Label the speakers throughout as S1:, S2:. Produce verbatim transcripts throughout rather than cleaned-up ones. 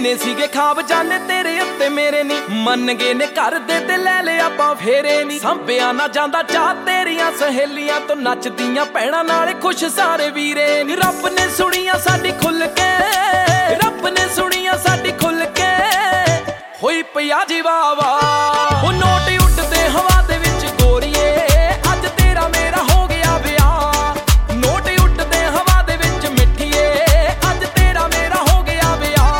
S1: जिन्ने सीगे खाब जाने तेरे उत्ते मेरे नी मन गए ने कर दे ते लै ले आपां फेरे नी संभिया ना जांदा चाह तेरियां सहेलियां तो नचदियां भैणां नाले खुश सारे वीरे नी रब ने सुनियां साडी खुल के रब ने सुनियां साडी खुल के होई पिया जी वाह वाह ओ नोट उठदे हवा दे विच गोरीए अज तेरा मेरा हो गया विआह नोट उठदे हवा दे विच मिठीए अज तेरा मेरा हो गया विआह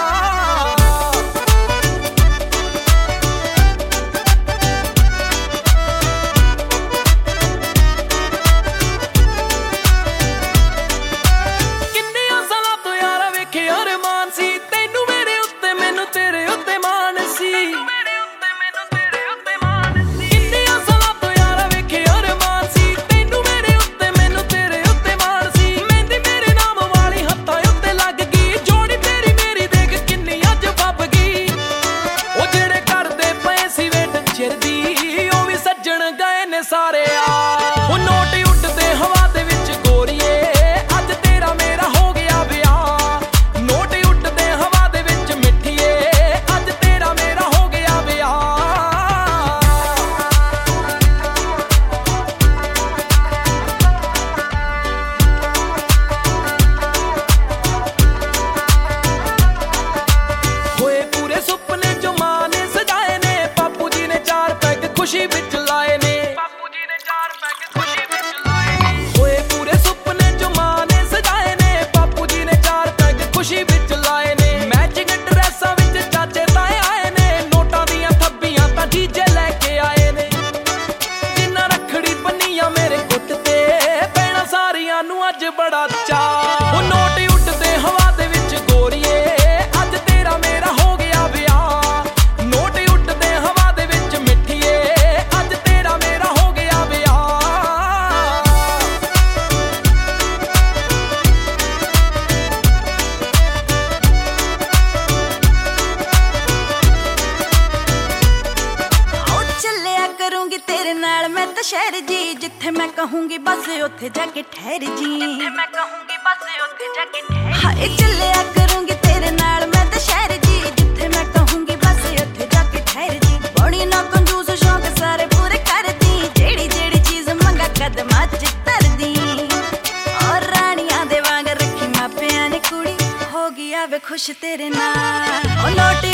S1: किन्नियां सालां तो यारा वेखे अरमान सी तैनू मेरे उत्ते मैनू तेरे उत्ते मान सी मेरे उत्ते मैनू तेरे उत्ते मान सी किन्नियां सालां तो यारा वेखे अरमान सी तैनू मेरे उत्ते मैनू तेरे उत्ते मान सी मेहंदी मेरे नाम वाली हत्थां उत्ते लग गई जोड़ी तेरी मेरी देख किन्नी अज फब गई ओ जेड़े करदे पए सी वेट चिर दी ओ भी सज्जण गए ने सारे आ ओ नोट उठदे हवा दे विच गोरीए अज तेरा मेरा हो गया विआह नोट उठदे हवा दे विच मिठीए अज तेरा मेरा हो गया विआह होए पूरे सुपने जो मां ने सजाए ने बापू जी ने चार पैग खुशी विच लाए ने बापू जी ने चार पैग खुशी विच लाए ने होए पूरे सुपने जो मां ने सजाए ने बापू जी ने चार पैग खुशी विच लाए ने मैचिंग ड्रैसां विच चाचे ताए आए ने नोटां दियां थब्बियां तां जीजे लैके आए ने जिन्ना रखड़ी बन्नियां मेरे गुੱਟ ते भैणां सारियां नूं अज बड़ा चाऽ ओ नोट उठदे हवा दे विच गोरीए अज तेरा मेरा हो गया विआह नोट उठदे हवा दे विच मिठीए अज तेरा मेरा हो गया विआह
S2: ओ चलिया करूंगी तेरे नाल मैं तो शहर जी जिथे मैं कहूंगी बस उथे जाके ठहर जी मैं कहूंगी बस उथे जाके ठहर हाय चलिया करूंगी तेरे नाल मैं तो शहर जी जिथे मैं कहूंगी बस उथे जाके ठहर जी बड़ी ना कंजूस शौक सारे पूरे कर दी जेड़ी जेड़ी चीज मंगा कदमां च धर दी और रानियां दे वांग रखी मापियां ने कुड़ी हो गई आवे खुश तेरे नाल ओ नोट